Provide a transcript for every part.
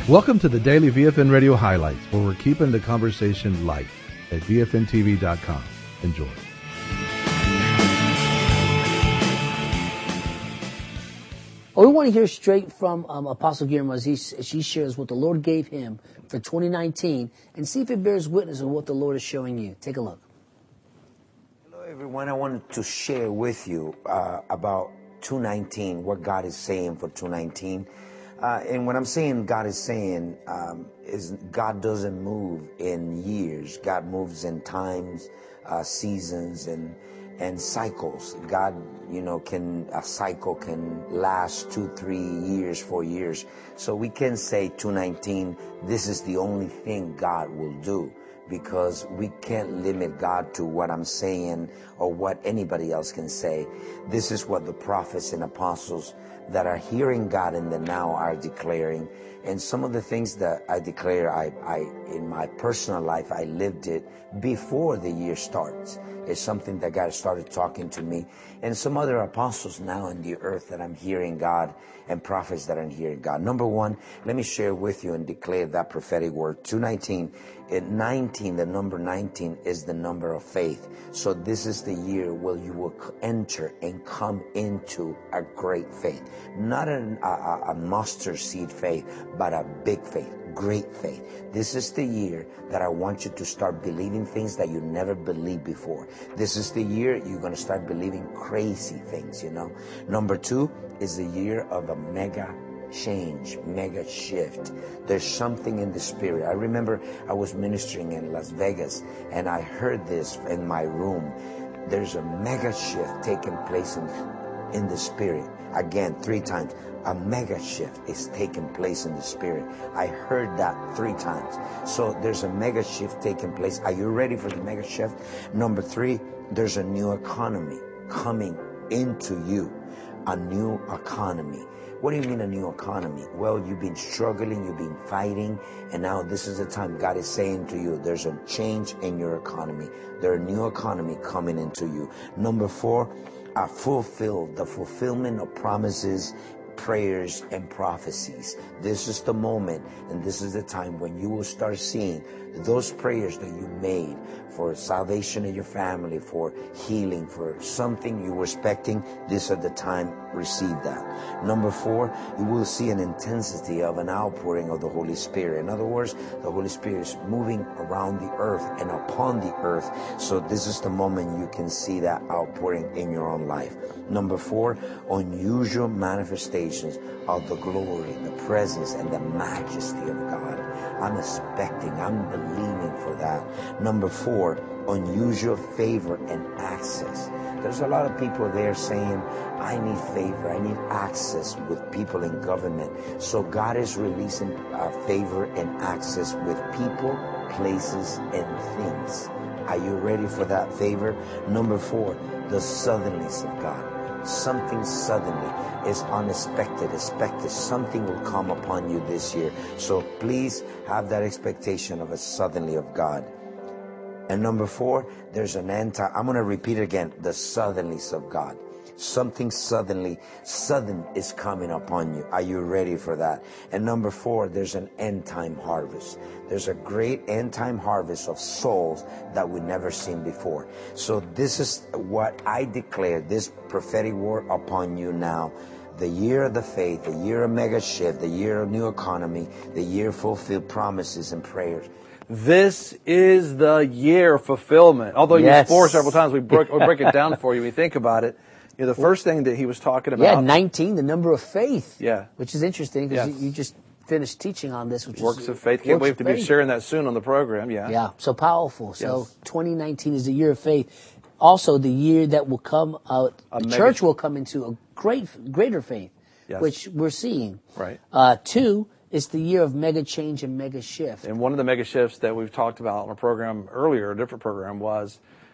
Welcome to the Daily VFN Radio Highlights, where we're keeping the conversation light at VFNTV.com. Enjoy. We want to hear straight from Apostle Guillermo as she shares what the Lord gave him for 2019 and see if it bears witness of what the Lord is showing you. Take a look. Hello, everyone. I wanted to share with you about 2019, what God is saying for 2019. And what I'm saying God is saying is God doesn't move in years. God moves in times, seasons, and cycles. God, a cycle can last 2, 3 years, 4 years. So we can say 2019, this is the only thing God will do, because we can't limit God to what I'm saying or what anybody else can say. This is what the prophets and apostles that are hearing God in the now are declaring. And some of the things that I declare, I in my personal life, I lived it before the year starts. It's something that God started talking to me. And some other apostles now in the earth that I'm hearing God, and prophets that I'm hearing God. Number one, let me share with you and declare that prophetic word. 219, the number 19 is the number of faith. So this is the year where you will enter and come into a great faith. Not a mustard seed faith, but a big faith. Great faith. This is the year that I want you to start believing things that you never believed before. This is the year you're going to start believing crazy things, Number two is the year of a mega change, mega shift. There's something in the spirit. I remember I was ministering in Las Vegas and I heard this in my room. There's a mega shift taking place in the spirit. Again, 3 times. A mega shift is taking place in the spirit. I heard that 3 times. So there's a mega shift taking place. Are you ready for the mega shift? Number 3, there's a new economy coming into you. A new economy. What do you mean a new economy? Well, you've been struggling, you've been fighting, and now this is the time God is saying to you, there's a change in your economy. There's a new economy coming into you. Number 4, the fulfillment of promises, prayers, and prophecies. This is the moment, and this is the time when you will start seeing those prayers that you made for salvation in your family, for healing, for something you were expecting. This is the time, receive that. Number 4, you will see an intensity of an outpouring of the Holy Spirit. In other words, the Holy Spirit is moving around the earth and upon the earth. So this is the moment you can see that outpouring in your own life. Number 4, unusual manifestations of the glory, the presence, and the majesty of God. I'm expecting, I'm believing for that. Number 4, unusual favor and access. There's a lot of people there saying, I need favor, I need access with people in government. So God is releasing favor and access with people, places, and things. Are you ready for that favor? Number 4, the suddenlies of God. Something suddenly is unexpected, expected. Something will come upon you this year. So please have that expectation of a suddenly of God. And number 4, there's an I'm going to repeat it again, the suddenlies of God. Something sudden is coming upon you. Are you ready for that? And number 4, there's an end time harvest. There's a great end time harvest of souls that we've never seen before. So this is what I declare, this prophetic word upon you now. The year of the faith, the year of mega shift, the year of new economy, the year of fulfilled promises and prayers. This is the year of fulfillment. Although you used 4 several times, we break it down for you. We think about it. The first thing that he was talking about. Yeah, 19, the number of faith. Yeah. Which is interesting because you just finished teaching on this. Which Works is, of faith. Can't wait to be sharing that soon on the program. Yeah. Yeah, so powerful. So 2019 is the year of faith. Also the year that will come out, the church will come into a greater faith, which we're seeing. Right. 2, it's the year of mega change and mega shift. And one of the mega shifts that we've talked about on a program earlier, a different program, was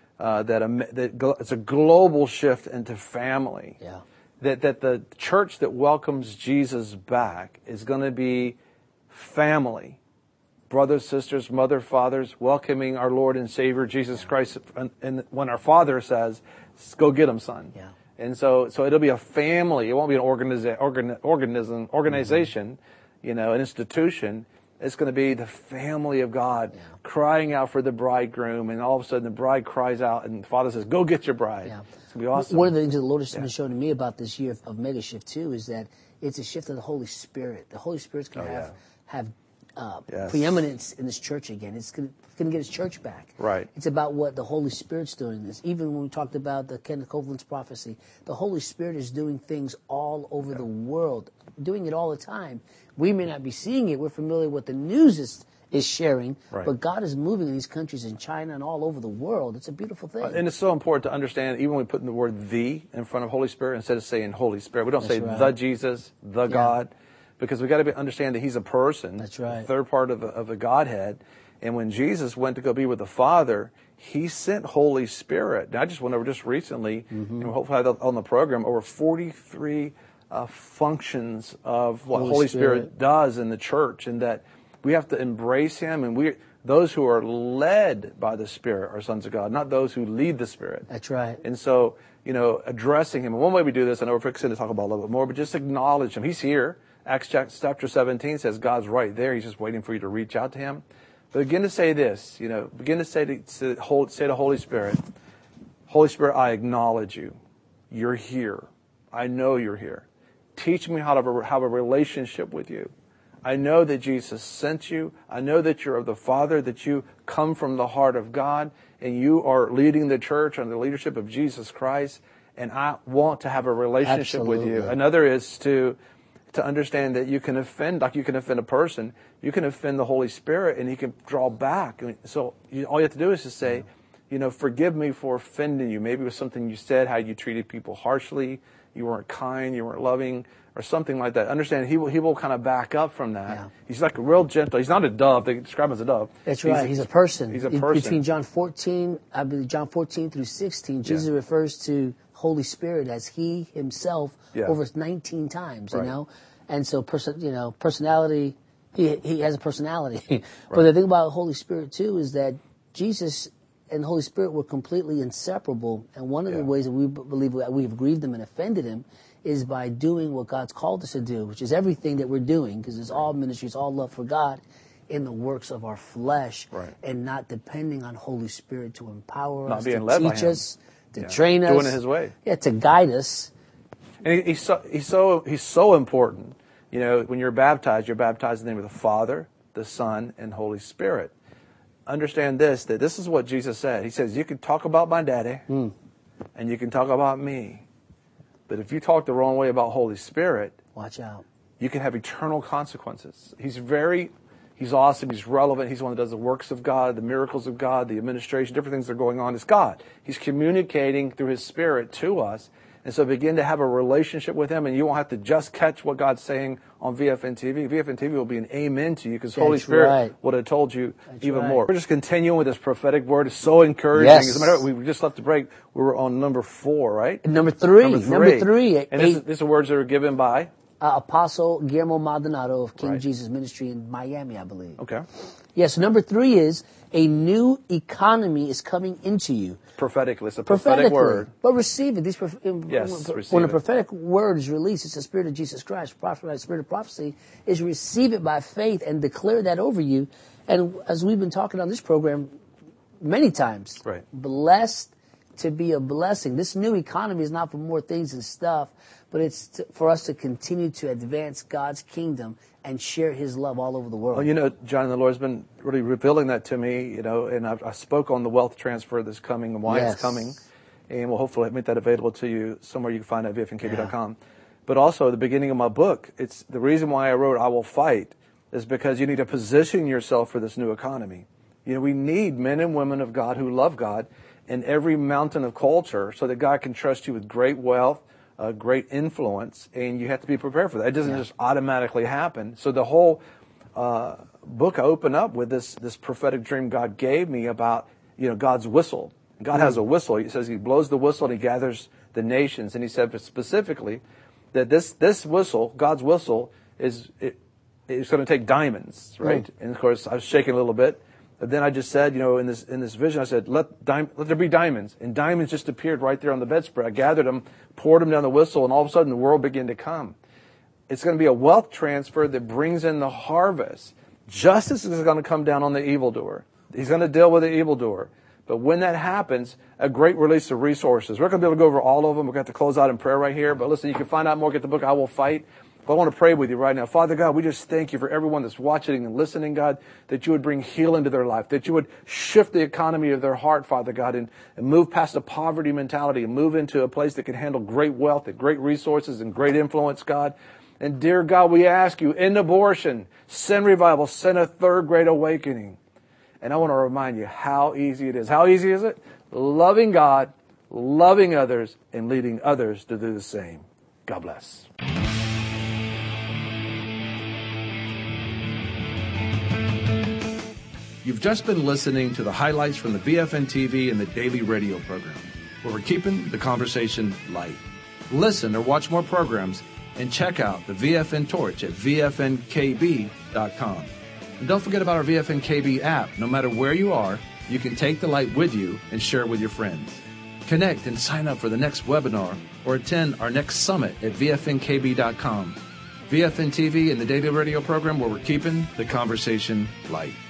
that it's a global shift into family. Yeah. That the church that welcomes Jesus back is going to be family. Brothers, sisters, mother, fathers, welcoming our Lord and Savior Jesus Christ. And when our Father says, go get him, son. Yeah. And so it'll be a family. It won't be an organization. an institution. It's going to be the family of God crying out for the bridegroom, and all of a sudden the bride cries out, and the Father says, "Go get your bride." Yeah. It's going to be awesome. One of the things that the Lord has been showing to me about this year of Mega Shift too is that it's a shift of the Holy Spirit. The Holy Spirit's going to have preeminence in this church again. It's going to get his church back. Right. It's about what the Holy Spirit's doing. This, even when we talked about the Kenneth Copeland's prophecy, the Holy Spirit is doing things all over the world, doing it all the time. We may not be seeing it. We're familiar with what the news is sharing, but God is moving in these countries in China and all over the world. It's a beautiful thing. And it's so important to understand, even when we put in the word "the" in front of Holy Spirit, instead of saying Holy Spirit, we don't say the Jesus, the God, because we got to understand that he's a person. That's right. The third part of the Godhead. And when Jesus went to go be with the Father, he sent Holy Spirit. Now, I just went over just recently, and hopefully on the program, over 43 functions of what Holy Spirit does in the church, and that we have to embrace him, and those who are led by the Spirit are sons of God, not those who lead the Spirit. That's right. And so, addressing him. And one way we do this, I know we're fixing to talk about a little bit more, but just acknowledge him. He's here. Acts chapter 17 says God's right there. He's just waiting for you to reach out to him. But begin to say this, begin to say to Holy Spirit, Holy Spirit, I acknowledge you. You're here. I know you're here. Teach me how to have a relationship with you. I know that Jesus sent you. I know that you're of the Father, that you come from the heart of God, and you are leading the church under the leadership of Jesus Christ, and I want to have a relationship with you. Another is to understand that you can offend, like you can offend a person, you can offend the Holy Spirit, and he can draw back. So all you have to do is just say, forgive me for offending you. Maybe it was something you said, how you treated people harshly, you weren't kind, you weren't loving, or something like that. Understand, he will kind of back up from that. Yeah. He's like a real gentle. He's not a dove. They describe him as a dove. That's right. He's a person. He's a person. Between John 14 through 16, Jesus refers to Holy Spirit as he himself over 19 times, And so, personality, he has a personality. But the thing about Holy Spirit, too, is that Jesus and Holy Spirit were completely inseparable. And one of the ways that we believe we've grieved him and offended him is by doing what God's called us to do, which is everything that we're doing, because it's all ministry, it's all love for God, in the works of our flesh, and not depending on Holy Spirit to empower us, to teach us, to train us. Doing it his way. Yeah, to guide us. And he's so important. When you're baptized in the name of the Father, the Son, and Holy Spirit. Understand that this is what Jesus said. He says, you can talk about my daddy, and you can talk about me. But if you talk the wrong way about Holy Spirit, watch out. You can have eternal consequences. He's awesome, he's relevant, he's one that does the works of God, the miracles of God, the administration, different things that are going on. It's God. He's communicating through his Spirit to us. And so begin to have a relationship with him, and you won't have to just catch what God's saying on VFN TV. VFN TV will be an amen to you, because Holy Spirit would have told you even more. We're just continuing with this prophetic word. It's so encouraging. As a matter of fact, we just left the break. We were on number 4, right? Number three. And these are words that are given by? Apostle Guillermo Maldonado of King Jesus Ministry in Miami, I believe. Okay. Yes, number 3 is a new economy is coming into you. Prophetically. It's a prophetic word. But receive it. When a prophetic word is released, it's the Spirit of Jesus Christ, the Spirit of prophecy, is receive it by faith and declare that over you. And as we've been talking on this program many times, blessed to be a blessing. This new economy is not for more things and stuff, but it's for us to continue to advance God's kingdom and share his love all over the world. Well, John, the Lord's been really revealing that to me, and I spoke on the wealth transfer that's coming and why it's coming. And we'll hopefully make that available to you somewhere you can find it at vfnkb.com. But also, the beginning of my book, it's the reason why I wrote I Will Fight is because you need to position yourself for this new economy. We need men and women of God who love God in every mountain of culture so that God can trust you with great wealth, great influence, and you have to be prepared for that. It doesn't just automatically happen. So the whole book I open up with this prophetic dream God gave me about God's whistle. God has a whistle. He says he blows the whistle and he gathers the nations. And he said specifically that this whistle, God's whistle, it's going to take diamonds, right? And of course I was shaking a little bit. But then I just said, in this vision, I said, let there be diamonds. And diamonds just appeared right there on the bedspread. I gathered them, poured them down the whistle, and all of a sudden the world began to come. It's going to be a wealth transfer that brings in the harvest. Justice is going to come down on the evildoer. He's going to deal with the evildoer. But when that happens, a great release of resources. We're going to be able to go over all of them. We're going to have to close out in prayer right here. But listen, you can find out more, get the book, I Will Fight. But I want to pray with you right now. Father God, we just thank you for everyone that's watching and listening, God, that you would bring healing to their life, that you would shift the economy of their heart, Father God, and move past the poverty mentality and move into a place that can handle great wealth and great resources and great influence, God. And dear God, we ask you, end abortion, send revival, send a third great awakening. And I want to remind you how easy it is. How easy is it? Loving God, loving others, and leading others to do the same. God bless. You've just been listening to the highlights from the VFN TV and the daily radio program, where we're keeping the conversation light. Listen or watch more programs and check out the VFN Torch at VFNKB.com. And don't forget about our VFNKB app. No matter where you are, you can take the light with you and share it with your friends. Connect and sign up for the next webinar or attend our next summit at VFNKB.com. VFN TV and the daily radio program, where we're keeping the conversation light.